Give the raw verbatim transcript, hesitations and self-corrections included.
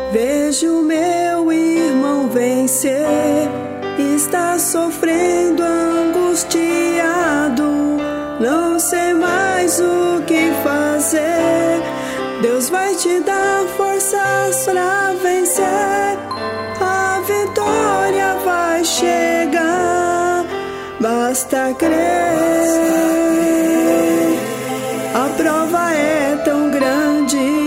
Vejo meu irmão vencer, está sofrendo, angustiado, não sei mais o que fazer. Deus vai te dar forças pra vencer, a vitória vai chegar, basta crer. A prova é tão grande,